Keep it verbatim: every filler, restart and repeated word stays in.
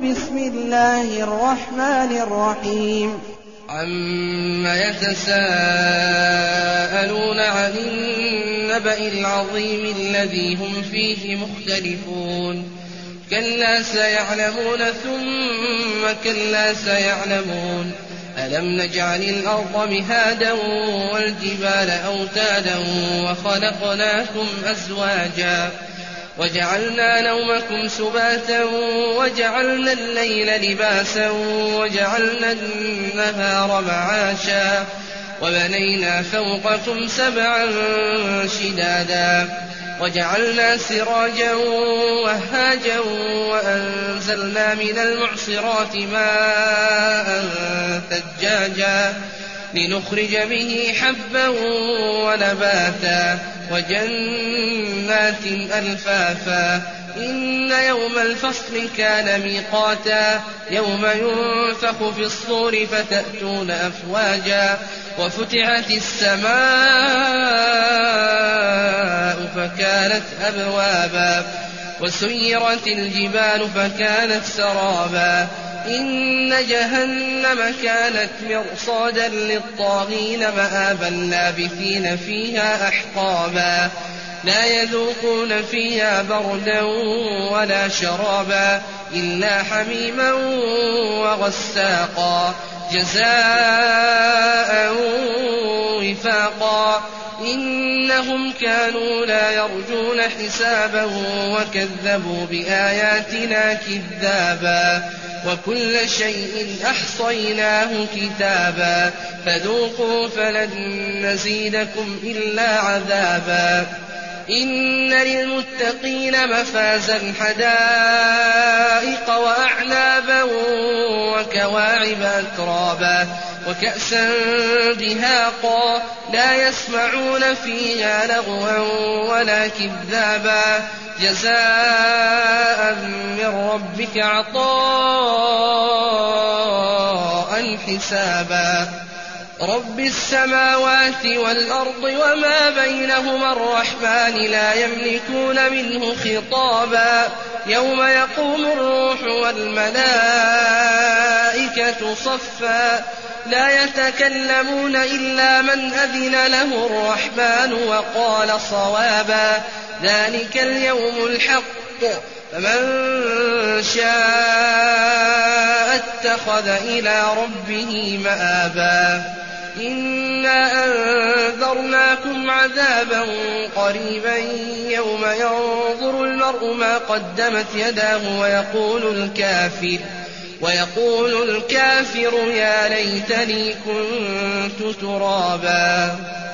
بسم الله الرحمن الرحيم عَمَّ يَتَسَاءَلُونَ عَنِ النَّبَإِ الْعَظِيمِ الَّذِي هُمْ فِيهِ مُخْتَلِفُونَ كَلَّا سَيَعْلَمُونَ ثُمَّ كَلَّا سَيَعْلَمُونَ أَلَمْ نَجْعَلِ الْأَرْضَ مِهَادًا وَالْجِبَالَ أَوْتَادًا وَخَلَقْنَاكُمْ أَزْوَاجًا وَجَعَلْنَا نَوْمَكُمْ سُبَاتًا وَجَعَلْنَا اللَّيْلَ لِبَاسًا وَجَعَلْنَا النَّهَارَ مَعَاشًا وَبَنَيْنَا فَوْقَكُمْ سَبْعًا شِدَادًا وَجَعَلْنَا سِرَاجًا وَهَّاجًا وَأَنزَلْنَا مِنَ الْمُعْصِرَاتِ مَاءً ثَجَّاجًا لِّنُخْرِجَ بِهِ حَبًّا وَنَبَاتًا وَجَنَّاتٍ أَلْفَافًا إِنَّ يَوْمَ الْفَصْلِ كَانَ مِيقَاتًا يَوْمَ يُنفَخُ فِي الصُّورِ فَتَأْتُونَ أَفْوَاجًا وَفُتِحَتِ السَّمَاءُ فَكَانَتْ أَبْوَابًا وَسُيِّرَتِ الْجِبَالُ فَكَانَتْ سَرَابًا إِنَّ جَهَنَّمَ كَانَتْ مِرْصَادًا لِّلطَّاغِينَ مَآبًا لَّابِثِينَ فِيهَا أَحْقَابًا لَّا يَذُوقُونَ فِيهَا بَرْدًا وَلَا شَرَابًا إِلَّا حَمِيمًا وَغَسَّاقًا جَزَاءً وِفَاقًا إِنَّهُمْ كَانُوا لَا يَرْجُونَ حِسَابًا وَكَذَّبُوا بِآيَاتِنَا كِذَّابًا وَكُلَّ شَيْءٍ أَحْصَيْنَاهُ كِتَابًا فَذُوقُوا فَلَن نَّزِيدَكُمْ إِلَّا عَذَابًا إِنَّ لِلْمُتَّقِينَ مَفَازًا حَدَائِقَ وَأَعْنَابًا وَكَوَاعِبَ أَتْرَابًا وَكَأْسًا دِهَاقًا لَّا يَسْمَعُونَ فِيهَا لَغْوًا وَلَا كِذَّابًا جَزَاءً مِّن رَّبِّكَ عَطَاءً حِسَابًا رَبِّ السَّمَاوَاتِ وَالْأَرْضِ وَمَا بَيْنَهُمَا الرَّحْمَٰنِ لَا يَمْلِكُونَ مِنْهُ خِطَابًا يَوْمَ يَقُومُ الرُّوحُ وَالْمَلَائِكَةُ صَفًّا لَّا يَتَكَلَّمُونَ إِلَّا مَنْ أَذِنَ لَهُ الرَّحْمَٰنُ وَقَالَ صَوَابًا ذَٰلِكَ الْيَوْمُ الْحَقُّ فَمَن شَاءَ اتَّخَذَ إِلَىٰ رَبِّهِ مَآبًا إِنَّا أَنذَرْنَاكُمْ عَذَابًا قَرِيبًا يَوْمَ يَنظُرُ الْمَرْءُ مَا قَدَّمَتْ يَدَاهُ وَيَقُولُ الْكَافِرُ يَا لَيْتَنِي كُنتُ تُرَابًا